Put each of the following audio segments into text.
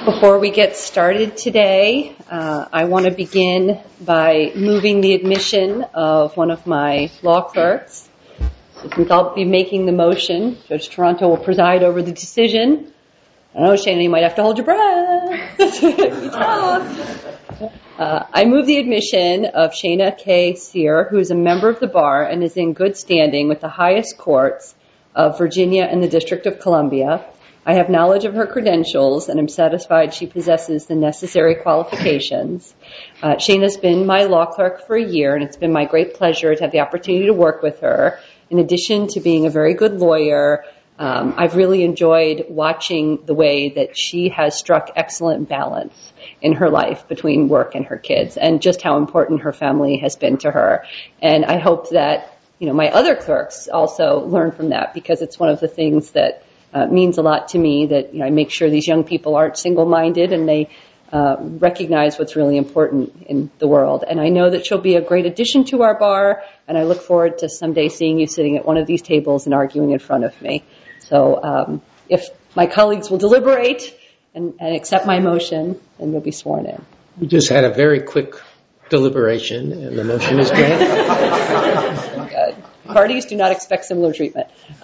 Before we get started today, I want to begin by moving the admission of one of my law clerks. So since I'll be making the motion, Judge Toronto will preside over the decision. I don't know, Shana, you might have to hold your breath. I move the admission of Shana K. Sear, who is a member of the bar and is in good standing with the highest courts of Virginia and the District of Columbia. I have knowledge of her credentials and am satisfied she possesses the necessary qualifications. Shana's been my law clerk for a year, and it's been my great pleasure to have the opportunity to work with her. In addition to being a very good lawyer, I've really enjoyed watching the way that she has struck excellent balance in her life between work and her kids, and just how important her family has been to her. And I hope that, my other clerks also learn from that, because it's one of the things that means a lot to me, that I make sure these young people aren't single-minded and they recognize what's really important in the world. And I know that she'll be a great addition to our bar, and I look forward to someday seeing you sitting at one of these tables and arguing in front of me. So if my colleagues will deliberate and accept my motion, then you'll be sworn in. We just had a very quick deliberation, and the motion is granted. Good. Parties do not expect similar treatment.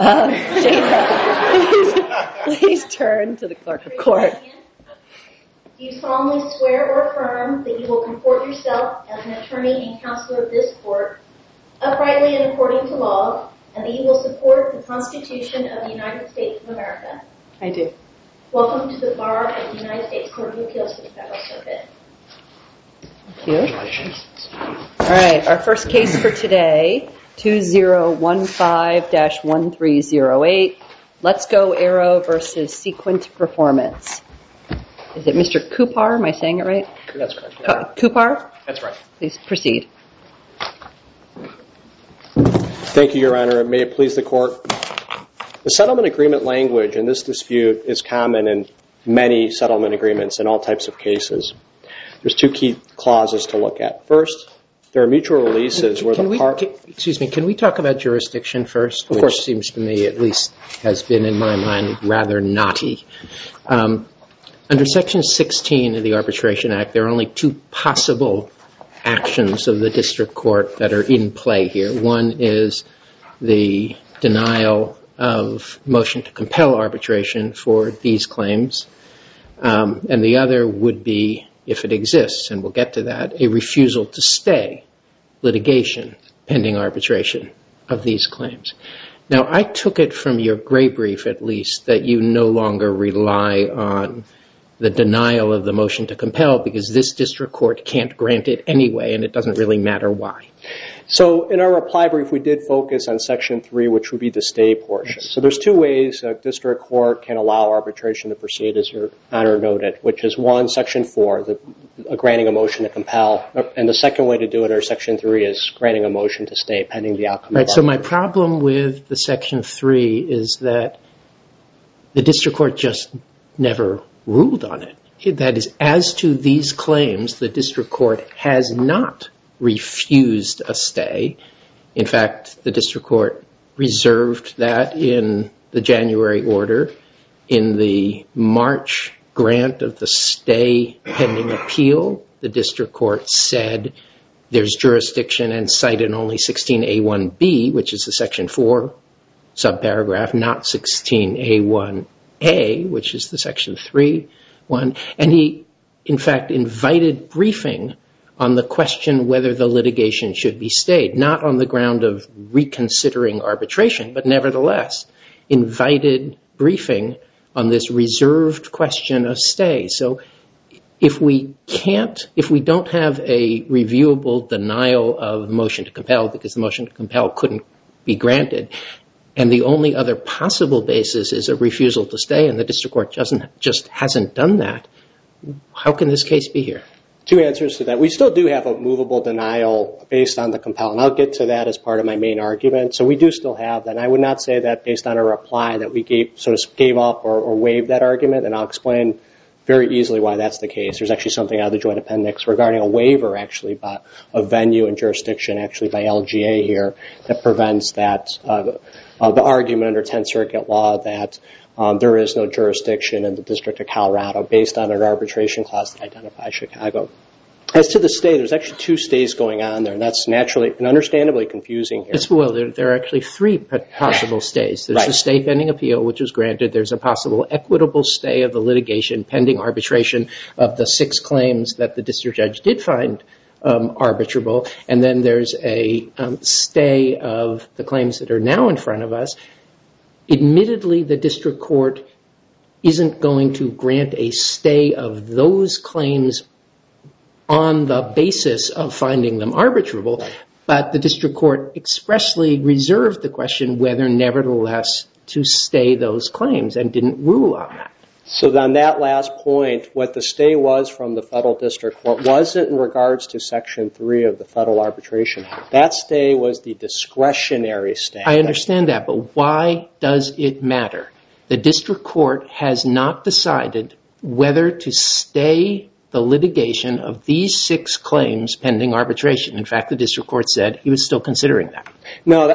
Shana, please turn to the clerk of court. Do you solemnly swear or affirm that you will comport yourself as an attorney and counselor of this court, uprightly and according to law, and that you will support the Constitution of the United States of America? I do. Welcome to the bar of the United States Court of Appeals for the Federal Circuit. Thank you. All right, our first case for today, 2015-1308, Let's Go Aero versus Sequent Performance. Is it Mr. Kupar? Am I saying it right? That's correct. Kupar? That's right. Please proceed. Thank you, Your Honor. May it please the court. The settlement agreement language in this dispute is common in many settlement agreements in all types of cases. There's two key clauses to look at. First, there are mutual releases where the part... Can we talk about jurisdiction first? Of course. Which seems to me, at least, has been in my mind rather knotty. Under Section 16 of the Arbitration Act, there are only two possible actions of the district court that are in play here. One is the denial of motion to compel arbitration for these claims, and the other would be, if it exists, and we'll get to that, a refusal to stay litigation pending arbitration of these claims. Now, I took it from your gray brief, at least, that you no longer rely on the denial of the motion to compel because this district court can't grant it anyway, and it doesn't really matter why. So in our reply brief, we did focus on Section 3, which would be the stay portion. So there's two ways a district court can allow arbitration to proceed, as Your Honor noted, which is one, Section 4, granting a motion to compel, and the second way to do it, or Section 3, is granting a motion to stay pending the outcome of arbitration. So my problem with the Section 3 is that the district court just never ruled on it. That is, as to these claims, the district court has not refused a stay. In fact, the district court reserved that in the January order. In the March grant of the stay pending appeal, the district court said there's jurisdiction and cited only 16A1B, which is the Section 4 subparagraph, not 16A1A, which is the Section 3 one. And he, in fact, invited briefing on the question whether the litigation should be stayed, not on the ground of reconsidering arbitration, but nevertheless invited briefing on this reserved question of stay. So if we don't have a reviewable denial of motion to compel because the motion to compel couldn't be granted, and the only other possible basis is a refusal to stay, and the district court just hasn't done that, how can this case be here? Two answers to that. We still do have a movable denial based on the compel, and I'll get to that as part of my main argument. So we do still have that, and I would not say that based on a reply that we gave up or waived that argument, and I'll explain very easily why that's the case. There's actually something out of the joint appendix regarding a waiver, actually, by a venue and jurisdiction, actually by LGA here, that prevents that the argument under 10th Circuit law that there is no jurisdiction in the District of Colorado based on an arbitration clause that identifies Chicago. As to the stay, there's actually two stays going on there, and that's naturally and understandably confusing here. Well, there are actually three possible stays. There's a stay pending appeal, which was granted. There's a possible equitable stay of the litigation pending arbitration of the 6 claims that the district judge did find arbitrable. And then there's a stay of the claims that are now in front of us. Admittedly, the district court isn't going to grant a stay of those claims on the basis of finding them arbitrable, but the district court expressly reserved the question whether nevertheless to stay those claims and didn't rule on that. So on that last point, what the stay was from the federal district court wasn't in regards to Section 3 of the Federal Arbitration Act. That stay was the discretionary stay. I understand that, but why does it matter? The district court has not decided whether to stay the litigation of these 6 claims pending arbitration. In fact, the district court said he was still considering that. No,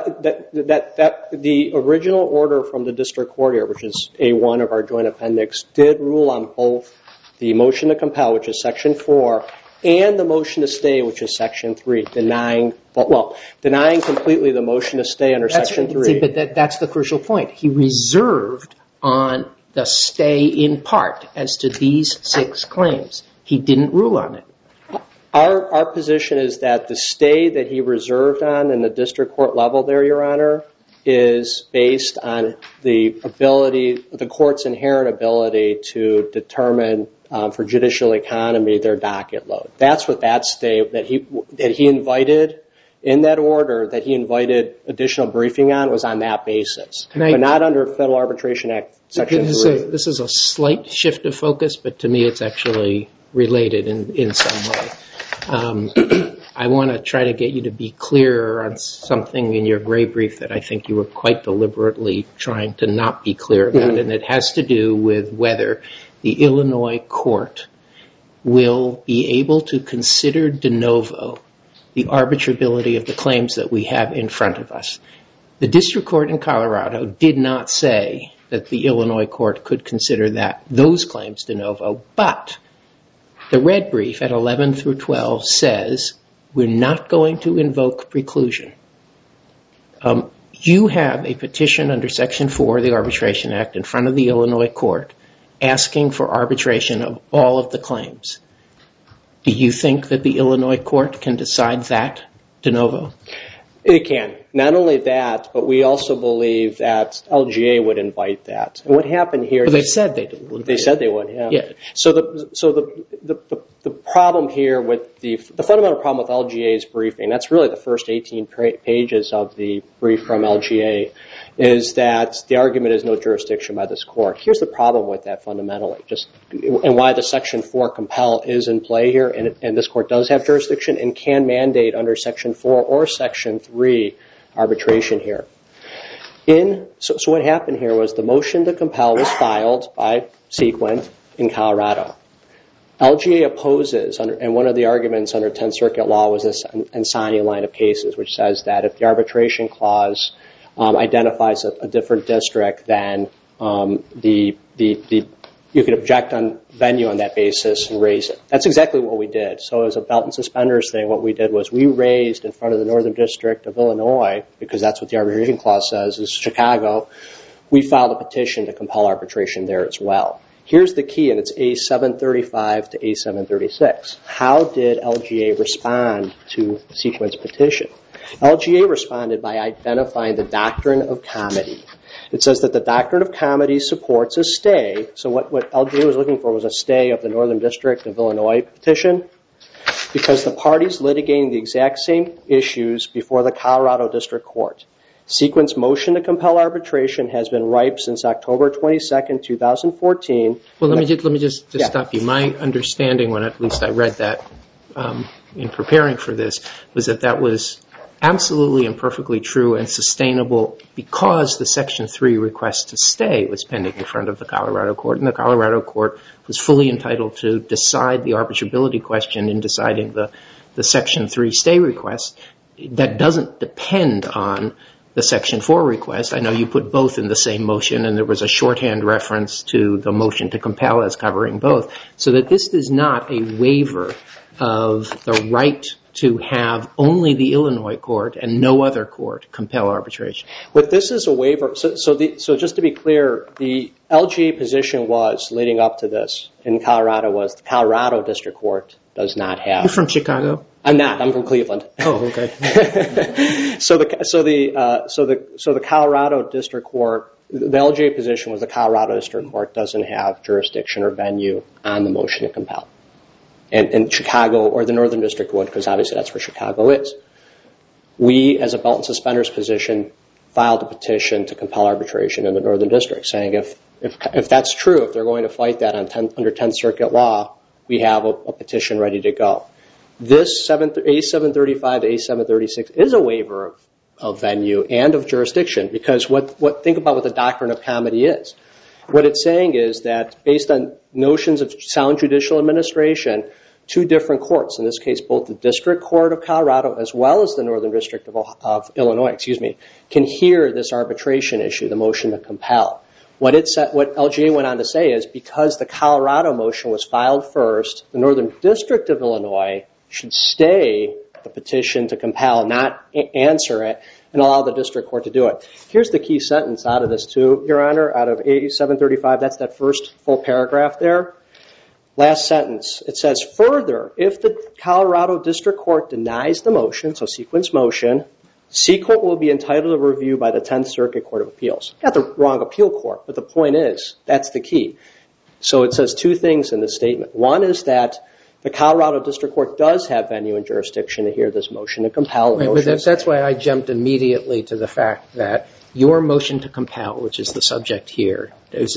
the original order from the district court here, which is A1 of our joint appendix, did rule on both the motion to compel, which is Section 4, and the motion to stay, which is Section 3, denying completely the motion to stay under Section 3. See, but that's the crucial point. He reserved on the stay in part as to these 6 claims. He didn't rule on it. Our position is that the stay that he reserved on in the district court level there, Your Honor, is based on the court's inherent ability to determine for judicial economy their docket load. That's what that stay that he invited in that order, that he invited additional briefing on, was on that basis, but not under Federal Arbitration Act Section 3. This is a slight shift of focus, but to me it's actually related in some way. I want to try to get you to be clearer on something in your gray brief that I think you were quite deliberately trying to not be clear about, and it has to do with whether the Illinois court will be able to consider de novo the arbitrability of the claims that we have in front of us. The district court in Colorado did not say that the Illinois court could consider those claims de novo, but the red brief at 11 through 12 says we're not going to invoke preclusion. You have a petition under Section 4 of the Arbitration Act in front of the Illinois court asking for arbitration of all of the claims. Do you think that the Illinois court can decide that de novo? It can. Not only that, but we also believe that LGA would invite that. And what happened here... Well, they said they would. They said they would, yeah. So the problem here with the fundamental problem with LGA's briefing, that's really the first 18 pages of the brief from LGA, is that the argument is no jurisdiction by this court. Here's the problem with that fundamentally, and why the Section 4 compel is in play here, and this court does have jurisdiction and can mandate under Section 4 or Section 3 arbitration here. So what happened here was the motion to compel was filed by Sequent in Colorado. LGA opposes, and one of the arguments under 10th Circuit law was this Ansani line of cases, which says that if the arbitration clause identifies a different district, then you can object on venue on that basis and raise it. That's exactly what we did. So as a belt and suspenders thing, what we did was we raised in front of the Northern District of Illinois, because that's what the arbitration clause says, is Chicago, we filed a petition to compel arbitration there as well. Here's the key, and it's A735 to A736. How did LGA respond to Sequent's petition? LGA responded by identifying the doctrine of comity. It says that the doctrine of comity supports a stay. So what LGA was looking for was a stay of the Northern District of Illinois petition, because the parties litigating the exact same issues before the Colorado District Court. Sequent's motion to compel arbitration has been ripe since October 22nd, 2014. Well, let me just stop you. My understanding, when at least I read that in preparing for this, was that was absolutely and perfectly true and sustainable because the Section 3 request to stay was pending in front of the Colorado court, and the Colorado court was fully entitled to decide the arbitrability question in deciding the Section 3 stay request. That doesn't depend on the Section 4 request. I know you put both in the same motion, and there was a shorthand reference to the motion to compel as covering both, so that this is not a waiver of the right to have only the Illinois court and no other court compel arbitration. But this is a waiver. So just to be clear, the LGA position was, leading up to this in Colorado, was the Colorado District Court does not have. You're from Chicago? I'm not. I'm from Cleveland. Oh, okay. So the Colorado District Court, the LGA position was the Colorado District Court doesn't have jurisdiction or venue on the motion to compel. And Chicago, or the Northern District would, because obviously that's where Chicago is. We, as a belt and suspenders position, filed a petition to compel arbitration in the Northern District, saying if that's true, if they're going to fight that under 10th Circuit law, we have a petition ready to go. This A735 to A736 is a waiver of venue and of jurisdiction, because think about what the doctrine of comity is. What it's saying is that based on notions of sound judicial administration, two different courts, in this case both the District Court of Colorado as well as the Northern District of Illinois, can hear this arbitration issue, the motion to compel. What LGA went on to say is because the Colorado motion was filed first, the Northern District of Illinois should stay the petition to compel, not answer it, and allow the District Court to do it. Here's the key sentence out of this too, Your Honor, out of A735. That's that first full paragraph there. Last sentence. It says, further, if the Colorado District Court denies the motion, so sequence motion, sequent will be entitled to review by the 10th Circuit Court of Appeals. Got the wrong appeal court, but the point is, that's the key. So it says two things in this statement. One is that the Colorado District Court does have venue and jurisdiction to hear this motion to compel. Right, but that's why I jumped immediately to the fact that your motion to compel, which is the subject here,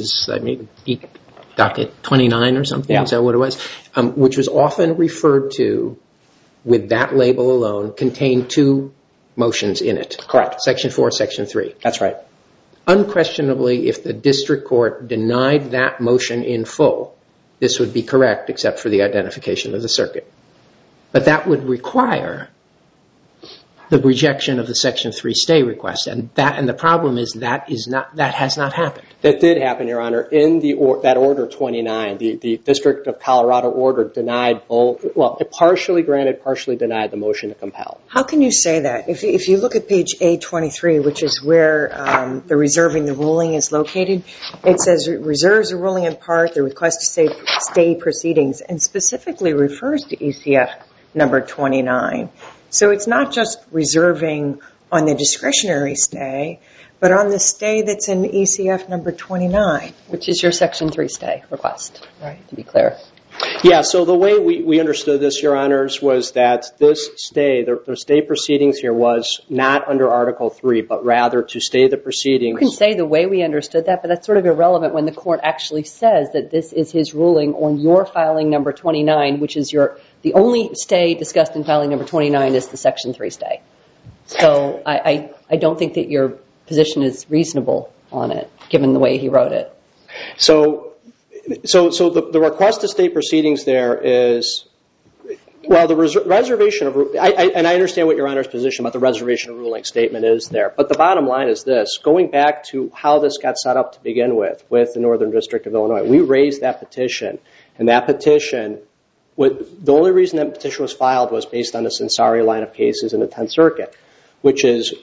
docket 29 or something, is that what it was? Which was often referred to with that label alone, contained two motions in it. Correct. Section 4, Section 3. That's right. Unquestionably, if the District Court denied that motion in full, this would be correct except for the identification of the circuit. But that would require the rejection of the Section 3 stay request, and the problem is that has not happened. That did happen, Your Honor. In that Order 29, the District of Colorado order denied both, well, it partially granted, partially denied the motion to compel. How can you say that? If you look at page A23, which is where the reserving the ruling is located, it says it reserves the ruling in part, the request to stay proceedings, and specifically refers to ECF number 29. So it's not just reserving on the discretionary stay, but on the stay that's in ECF number 29. Which is your Section 3 stay request, right, to be clear. Yeah, so the way we understood this, Your Honors, was that this stay, the stay proceedings here was not under Article 3, but rather to stay the proceedings. You can say the way we understood that, but that's sort of irrelevant when the court actually says that this is his ruling on your filing number 29, which is the only stay discussed in filing number 29 is the Section 3 stay. So I don't think that your position is reasonable on it, given the way he wrote it. So the request to stay proceedings there is, well, the reservation of, and I understand what Your Honor's position about the reservation of ruling statement is there, but the bottom line is this. Going back to how this got set up to begin with the Northern District of Illinois, we raised that petition, and that petition, the only reason that petition was filed was based on the Censari line of cases in the 10th Circuit, which is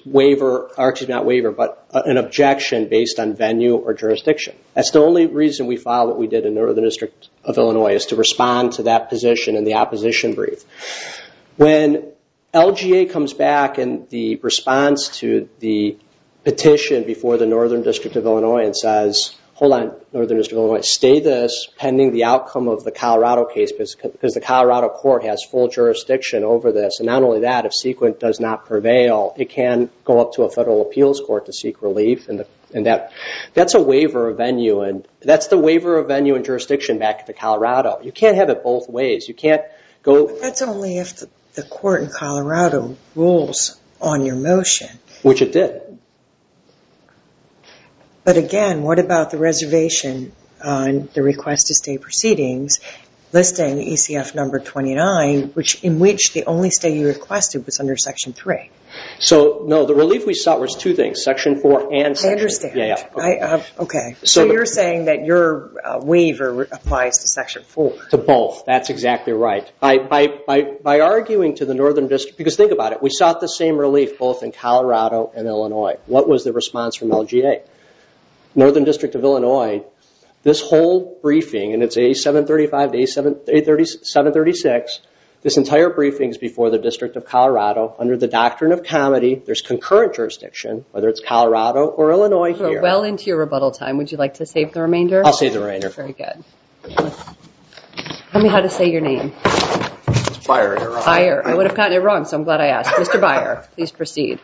an objection based on venue or jurisdiction. That's the only reason we filed what we did in the Northern District of Illinois, is to respond to that position in the opposition brief. When LGA comes back in the response to the petition before the Northern District of Illinois and says, hold on, Northern District of Illinois, stay this pending the outcome of the Colorado case, because the Colorado court has full jurisdiction over this. And not only that, if sequent does not prevail, it can go up to a federal appeals court to seek relief. And that's a waiver of venue. And that's the waiver of venue and jurisdiction back to Colorado. You can't have it both ways. You can't go. But that's only if the court in Colorado rules on your motion. Which it did. But again, what about the reservation on the request to stay proceedings? listing ECF number 29, in which the only stay you requested was under Section 3. So, no, the relief we sought was two things, Section 4 and Section... I understand. Yeah. Okay. So you're saying that your waiver applies to Section 4. To both. That's exactly right. By arguing to the Northern District, because think about it, we sought the same relief both in Colorado and Illinois. What was the response from LGA? Northern District of Illinois, this whole briefing, and it's A735 to A736, this entire briefing is before the District of Colorado. Under the doctrine of comity, there's concurrent jurisdiction, whether it's Colorado or Illinois here. We're well into your rebuttal time. Would you like to save the remainder? I'll save the remainder. Very good. Tell me how to say your name. It's Beyer. Beyer. I would have gotten it wrong, so I'm glad I asked. Mr. Beyer, please proceed.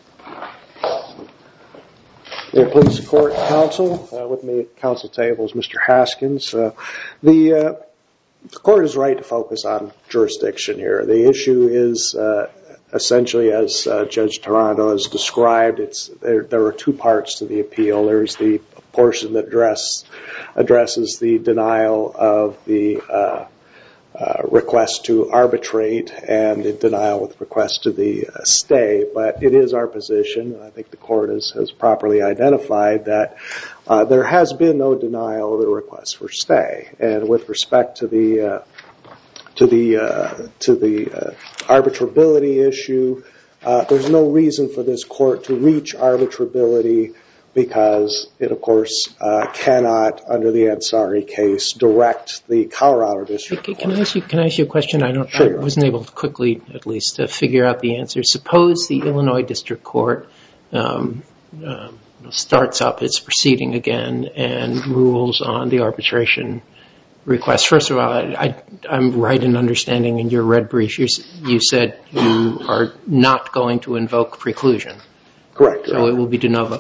The police court counsel, with me at council table is Mr. Haskins. The court is right to focus on jurisdiction here. The issue is essentially, as Judge Toronto has described, there are two parts to the appeal. There's the portion that addresses the denial of the request to arbitrate and the denial with request to the stay. But it is our position, I think the court has properly identified, that there has been no denial of the request for stay. And with respect to the arbitrability issue, there's no reason for this court to reach arbitrability because it, of course, cannot, under the Ansari case, direct the Colorado District Court. Can I ask you a question? Sure. I wasn't able to quickly, at least, to figure out the answer. Suppose the Illinois District Court starts up its proceeding again and rules on the arbitration request. First of all, I'm right in understanding in your red brief, you said you are not going to invoke preclusion. Correct. So it will be de novo.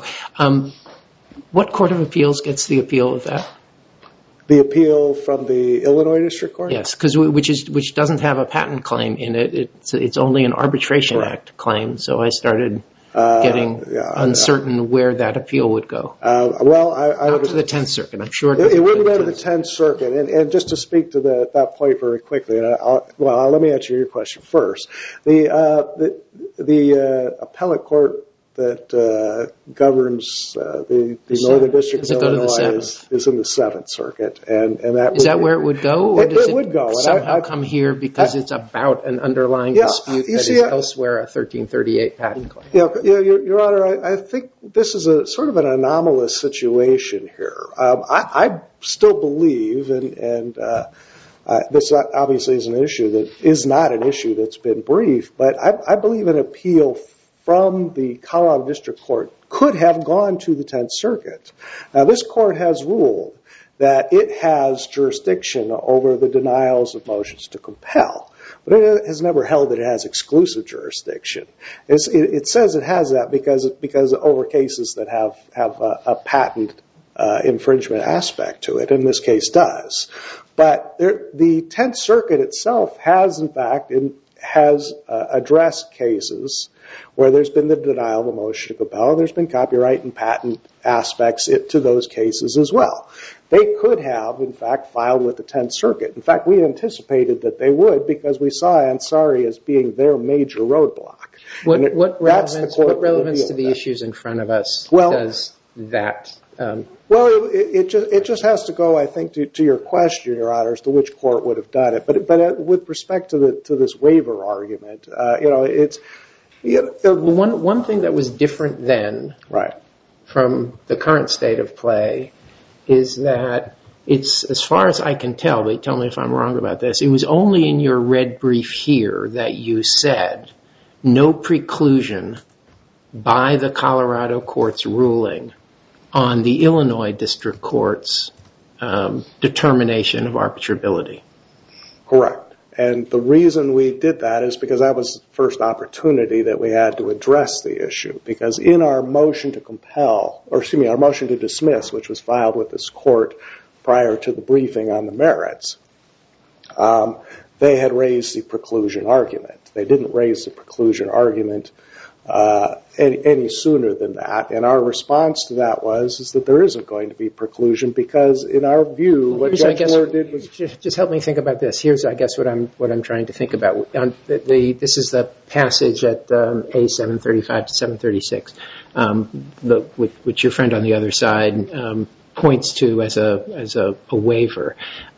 What court of appeals gets the appeal of that? The appeal from the Illinois District Court? Yes, which doesn't have a patent claim in it. It's only an Arbitration Act claim. So I started getting uncertain where that appeal would go. Not to the 10th Circuit, I'm sure. It wouldn't go to the 10th Circuit. And just to speak to that point very quickly, let me answer your question first. The appellate court that governs the Northern District of Illinois is in the 7th Circuit. Is that where it would go? Or does it would go. Somehow come here because it's about an underlying dispute that is elsewhere a 1338 patent claim? Your Honor, I think this is a sort of an anomalous situation here. I still believe, and this obviously is an issue that is not an issue that's been briefed, but I believe an appeal from the Colorado District Court could have gone to the 10th Circuit. Now, this court has ruled that it has jurisdiction over the denials of motions to compel, but it has never held that it has exclusive jurisdiction. It says it has that because over cases that have a patent infringement aspect to it, and this case does. But the 10th Circuit itself has, in fact, addressed cases where there's been the denial of a motion to compel, and there's been copyright and patent aspects to those cases as well. They could have, in fact, filed with the 10th Circuit. In fact, we anticipated that they would because we saw Ansari as being their major roadblock. What relevance to the issues in front of us does that? Well, it just has to go, I think, to your question, Your Honor, as to which court would have done it. But with respect to this waiver argument, it's... One thing that was different then from the current state of play is that it's, as far as I can tell, but tell me if I'm wrong about this, it was only in your red brief here that you said no preclusion by the Colorado court's ruling on the Illinois District Court's determination of arbitrability. Correct. And the reason we did that is because that was the first opportunity that we had to address the issue. Because in our motion to compel, or excuse me, our motion to dismiss, which was filed with this court prior to the briefing on the merits, they had raised the preclusion argument. They didn't raise the preclusion argument any sooner than that. And our response to that is that there isn't going to be preclusion because, in our view, what Judge Moore did was... Just help me think about this. Here's, I guess, what I'm trying to think about. This is the passage at A735 to 736, which your friend on the other side points to as a waiver.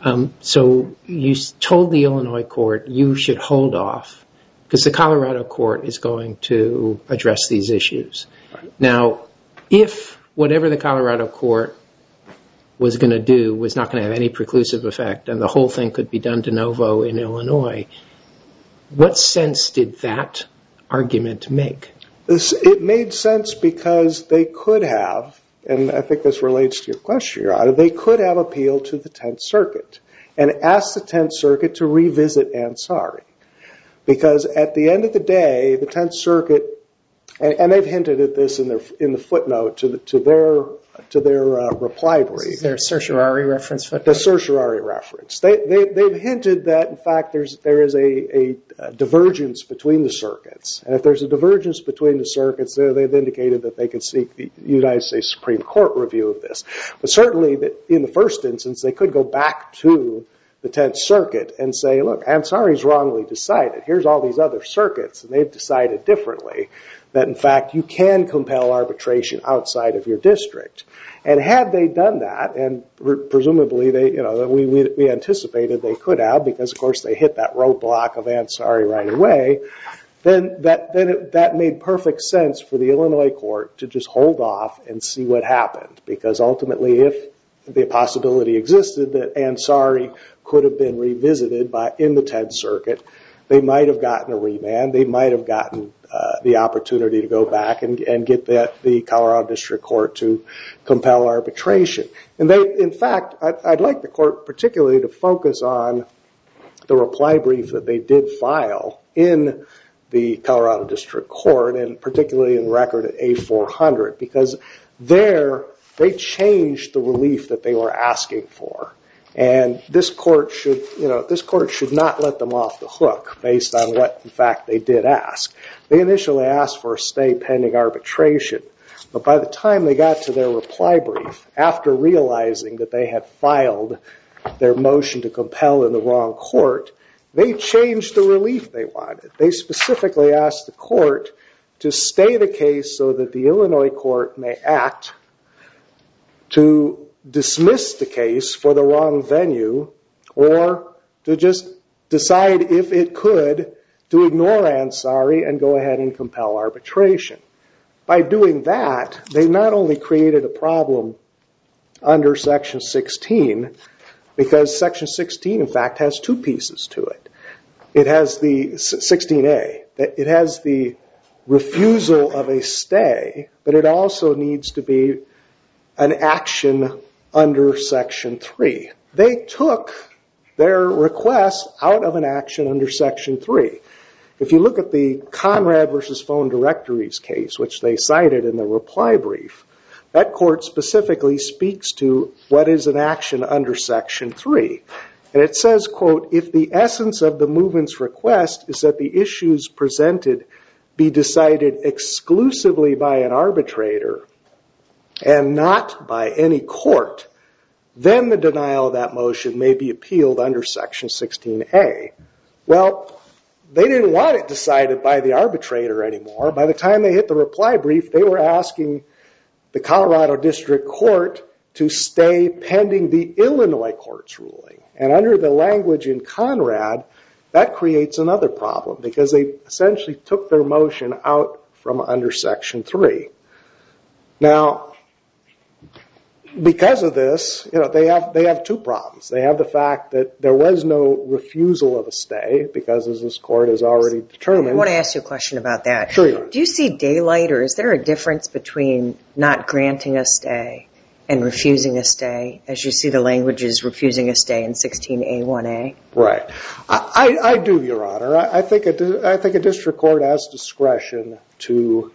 So you told the Illinois court you should hold off because the Colorado court is going to address these issues. Right. Now, if whatever the Colorado court was going to do was not going to have any preclusive effect and the whole thing could be done de novo in Illinois, what sense did that argument make? It made sense because they could have, and I think this relates to your question, Your Honor, they could have appealed to the 10th Circuit and asked the 10th Circuit to revisit Ansari. Because at the end of the day, the 10th Circuit, and they've hinted at this in the footnote to their reply brief. Is there a certiorari reference footnote? The certiorari reference. They've hinted that, in fact, there is a divergence between the circuits. And if there's a divergence between the circuits, they've indicated that they could seek the United States Supreme Court review of this. But certainly, in the first instance, they could go back to the 10th Circuit and say, look, Ansari's wrongly decided. Here's all these other circuits, and they've decided differently that, in fact, you can compel arbitration outside of your district. And had they done that, and presumably we anticipated they could have, because, of course, they hit that roadblock of Ansari right away, then that made perfect sense for the Illinois court to just hold off and see what happened. Because ultimately, if the possibility existed that Ansari could have been revisited in the 10th Circuit, they might have gotten a remand. They might have gotten the opportunity to go back and get the Colorado District Court to compel arbitration. And in fact, I'd like the court particularly to focus on the reply brief that they did file in the Colorado District Court, and particularly in the record at A400, because there they changed the relief that they were asking for. And this court should not let them off the hook based on what, in fact, they did ask. They initially asked for a stay pending arbitration, but by the time they got to their reply brief, after realizing that they had filed their motion to compel in the wrong court, they changed the relief they wanted. They specifically asked the court to stay the case so that the Illinois court may act to dismiss the case for the wrong venue, or to just decide if it could to ignore Ansari and go ahead and compel arbitration. By doing that, they not only created a problem under Section 16, because Section 16, in fact, has two pieces to it. It has the 16A. It has the refusal of a stay, but it also needs to be an action under Section 3. They took their request out of an action under Section 3. If you look at the Conrad versus Phone Directories case, which they cited in the reply brief, that court specifically speaks to what is an action under Section 3. And it says, quote, if the essence of the movement's request is that the issues presented be decided exclusively by an arbitrator and not by any court, then the denial of that motion may be appealed under Section 16A. Well, they didn't want it decided by the arbitrator anymore. By the time they hit the reply brief, they were asking the Colorado District Court to stay pending the Illinois court's ruling. And under the language in Conrad, that creates another problem, because they essentially took their motion out from under Section 3. Now, because of this, they have two problems. They have the fact that there was no refusal of a stay, because as this court has already determined. I want to ask you a question about that. Sure you are. Do you see daylight, or is there a difference between not granting a stay and refusing a stay, as you see the language is refusing a stay in 16A1A? Right. I do, Your Honor. I think a district court has discretion to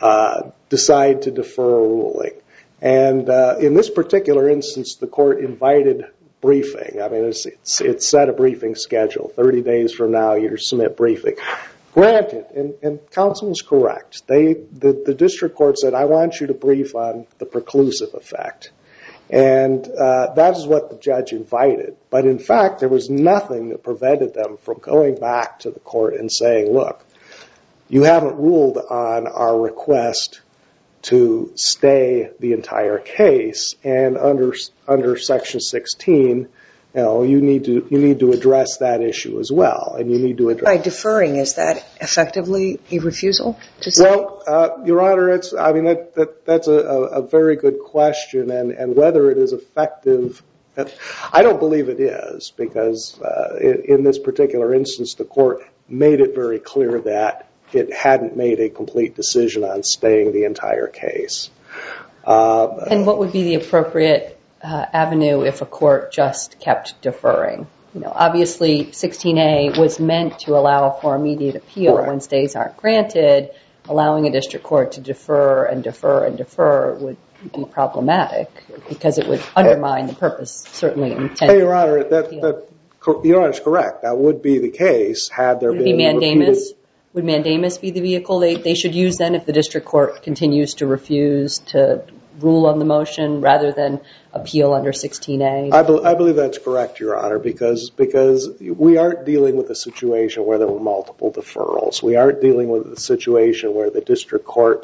decide to defer a ruling. And in this particular instance, the court invited briefing. I mean, it's set a briefing schedule. 30 days from now, you submit briefing. Granted, and counsel is correct. The district court said, I want you to brief on the preclusive effect. And that is what the judge invited. But in fact, there was nothing that prevented them from going back to the court and saying, look, you haven't ruled on our request to stay the entire case, and under Section 16, you need to address that issue as well, and you need to address. By deferring, is that effectively a refusal to stay? Well, Your Honor, that's a very good question, and whether it is effective, I don't believe it is, because in this particular instance, the court made it very clear that it hadn't made a complete decision on staying the entire case. And what would be the appropriate avenue if a court just kept deferring? Obviously, 16A was meant to allow for immediate appeal when stays aren't granted. Allowing a district court to defer and defer and defer would be problematic because it would undermine the purpose, certainly intended. Your Honor, Your Honor is correct. That would be the case had there been mandamus. Would mandamus be the vehicle they should use then if the district court continues to refuse to rule on the motion rather than appeal under 16A? I believe that's correct, Your Honor, because we aren't dealing with a situation where there were multiple deferrals. We aren't dealing with a situation where the district court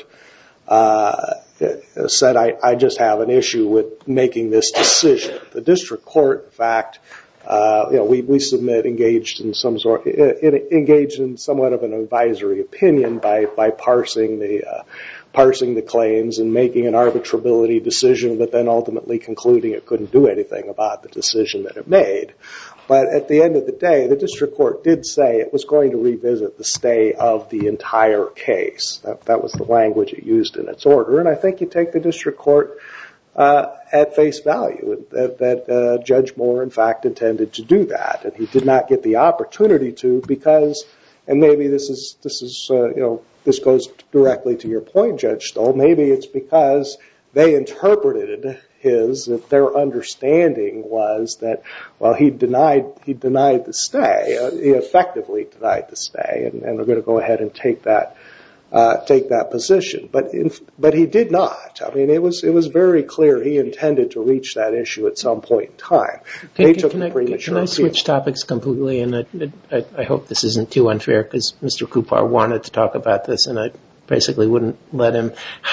said, I just have an issue with making this decision. The district court, in fact, we submit engaged in somewhat of an advisory opinion by parsing the claims and making an arbitrability decision, but then ultimately concluding it couldn't do anything about the decision that it made. But at the end of the day, the district court did say it was going to revisit the stay of the entire case. That was the language it used in its order, and I think you take the district court at face value that Judge Moore, in fact, intended to do that, and he did not get the opportunity to because, and maybe this goes directly to your point, Judge Stoll, maybe it's because they interpreted their understanding was that, well, he denied the stay, he effectively denied the stay, and we're going to go ahead and take that position. But he did not. I mean, it was very clear he intended to reach that issue at some point in time. Can I switch topics completely? And I hope this isn't too unfair because Mr. Kupar wanted to talk about this, and I basically wouldn't let him.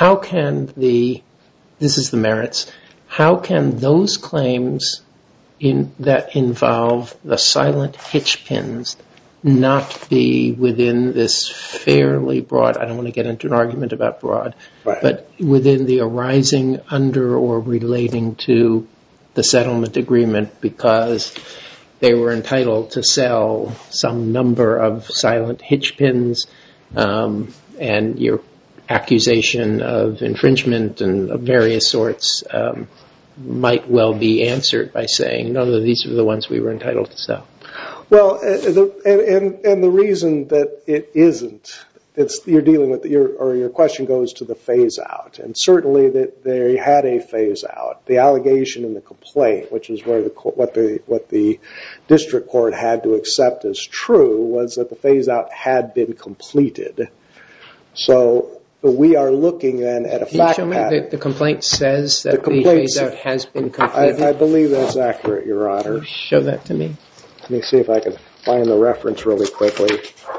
This is the merits. How can those claims that involve the silent hitch pins not be within this fairly broad, I don't want to get into an argument about broad, but within the arising under or relating to the settlement agreement because they were entitled to sell some number of silent hitch pins and your accusation of infringement and of various sorts might well be answered by saying, no, these are the ones we were entitled to sell. Well, and the reason that it isn't, you're dealing with your question goes to the phase out, and certainly that they had a phase out. The allegation in the complaint, which is where what the district court had to accept as true, was that the phase out had been completed. So we are looking then at a fact pattern. Can you show me that the complaint says that the phase out has been completed? I believe that's accurate, Your Honor. Show that to me. Let me see if I can find the reference really quickly.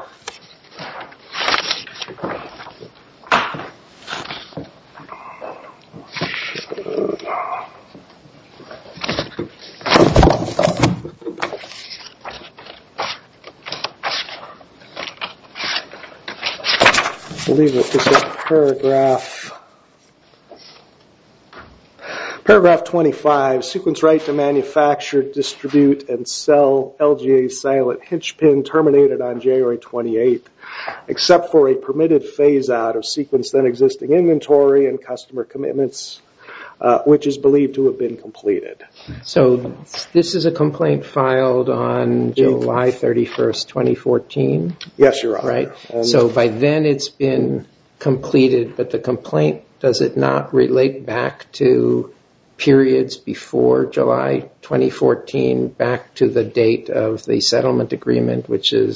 I believe it was paragraph 25, sequence right to manufacture, distribute, and sell LGA silent hitch pin terminated on January 28th, except for a permitted phase out of sequence then existing inventory and customer commitments, which is believed to have been completed. So this is a complaint filed on July 31st, 2014? Yes, Your Honor. Right. So by then it's been completed, but the complaint, does it not relate back to periods before July 2014, back to the date of the settlement agreement, which is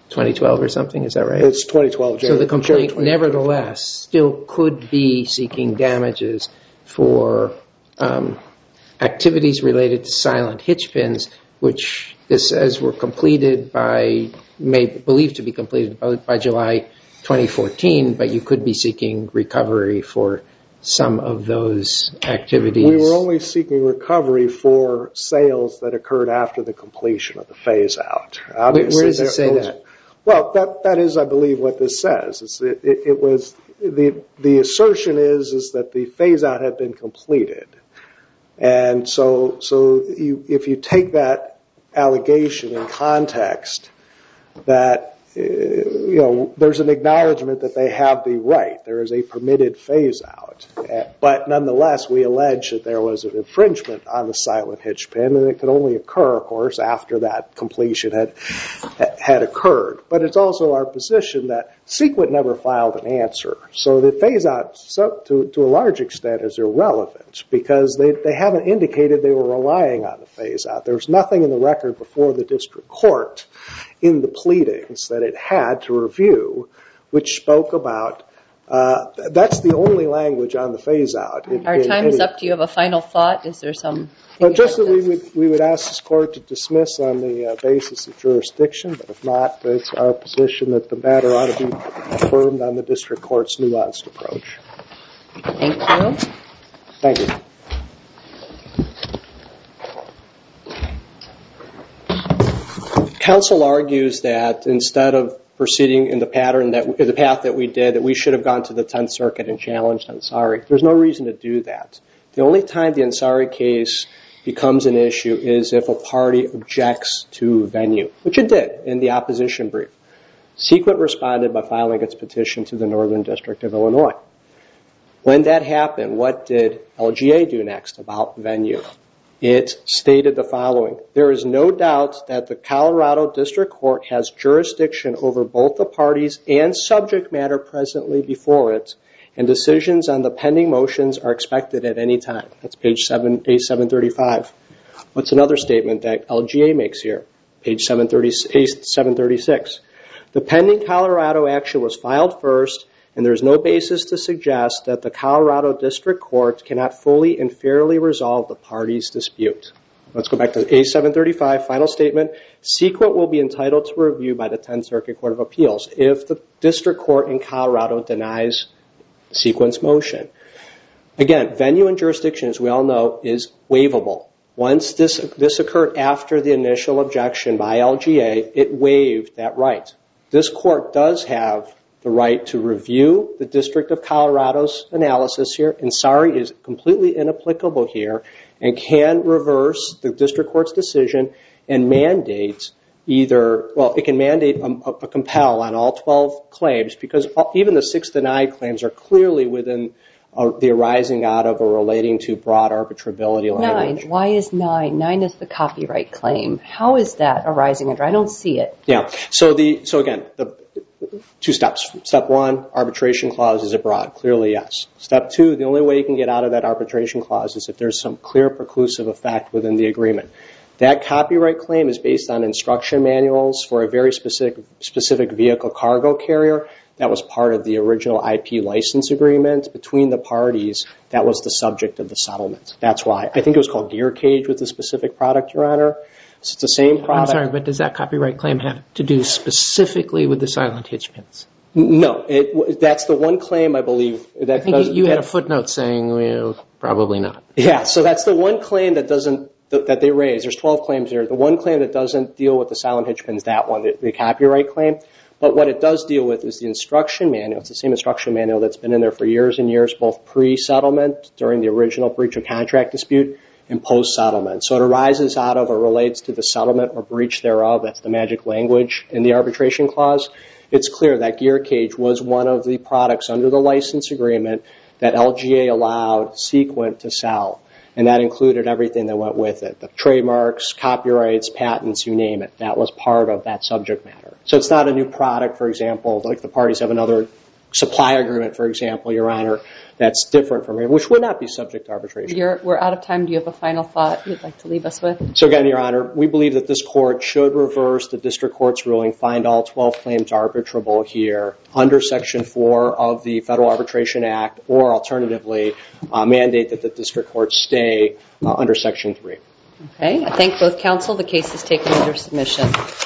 2012 or something, is that right? It's 2012. So the complaint, nevertheless, still could be seeking damages for activities related to silent hitch pins, which this says were completed believed to be completed by July 2014, but you could be seeking recovery for some of those activities. We were only seeking recovery for sales that occurred after the completion of the phase-out. Where does it say that? Well, that is, I believe, what this says. It was the assertion is that the phase-out had been completed, and so if you take that allegation in context, that there's an acknowledgement that they have the right. There is a permitted phase-out, but nonetheless, we allege that there was an infringement on the silent hitch pin, and it could only occur, of course, after that completion had occurred. But it's also our position that Sequent never filed an answer, so the phase-out, to a large extent, is irrelevant because they haven't indicated they were relying on the phase-out. There's nothing in the record before the district court in the pleadings that it had to review, which spoke about, that's the only language on the phase-out. Our time is up. Do you have a final thought? Is there some... Just that we would ask this court to dismiss on the basis of jurisdiction, but if not, it's our position that the matter ought to be affirmed on the district court's nuanced approach. Thank you. Thank you. Counsel argues that instead of proceeding in the path that we did, that we should have gone to the 10th Circuit and challenged Ansari. There's no reason to do that. The only time the Ansari case becomes an issue is if a party objects to venue, which it did in the opposition brief. Sequent responded by filing its petition to the Northern District of Illinois. When that happened, what did LGA do next about venue? It stated the following: there is no doubt that the Colorado District Court has jurisdiction over both the parties and subject matter presently before it, and decisions on the pending motions are expected at any time. That's page 735. What's another statement that LGA makes here? Page 736. The pending Colorado action was filed first, and there is no basis to suggest that the Colorado District Court cannot fully and fairly resolve the parties' dispute. Let's go back to A735, final statement. Sequent will be entitled to review by the 10th Circuit Court of Appeals if the District Court in Colorado denies Sequent's motion. Again, venue and jurisdiction, as we all know, is waivable. Once this occurred after the initial objection by LGA, it waived that right. This court does have the right to review the District of Colorado's analysis here. Ansari is completely inapplicable here and can reverse the District Court's decision and mandate it can mandate a compel on all 12 claims, because even the 6 denied claims are clearly within the arising out of or relating to broad arbitrability language. 9. Why is 9? 9 is the copyright claim. How is that arising under? I don't see it. Yeah. So again, the 2 steps. Step 1, arbitration clause, is it broad? Clearly, yes. Step 2, the only way you can get out of that arbitration clause is if there's some clear preclusive effect within the agreement. That copyright claim is based on instruction manuals for a very specific vehicle cargo carrier. That was part of the original IP license agreement between the parties. That was the subject of the settlement. That's why. I think it was called Gear Cage with the specific product, Your Honor. So it's the same product. I'm sorry, but does that copyright claim have to do specifically with the silent hitch pins? No. That's the one claim, I believe. I think you had a footnote saying probably not. Yeah, so that's the one claim that they raise. There's 12 claims here. The one claim that doesn't deal with the silent hitch pins, that one, the copyright claim. But what it does deal with is the instruction manual. It's the same instruction manual that's been in there for years and years, both pre-settlement, during the original breach of contract dispute, and post-settlement. So it arises out of or relates to the settlement or breach thereof. That's the magic language in the arbitration clause. It's clear that Gear Cage was one of the products under the license agreement that LGA allowed Sequent to sell. And that included everything that went with it. The trademarks, copyrights, patents, you name it. That was part of that subject matter. So it's not a new product, for example, like the parties have another supply agreement, for example, Your Honor, that's different from here, which would not be subject to arbitration. We're out of time. Do you have a final thought you'd like to leave us with? So again, Your Honor, we believe that this court should reverse the district court's ruling, find all 12 claims arbitrable here under Section 4 of the Federal Arbitration Act, or alternatively, mandate that the district court stay under Section 3. Okay. I thank both counsel. The case is taken under submission.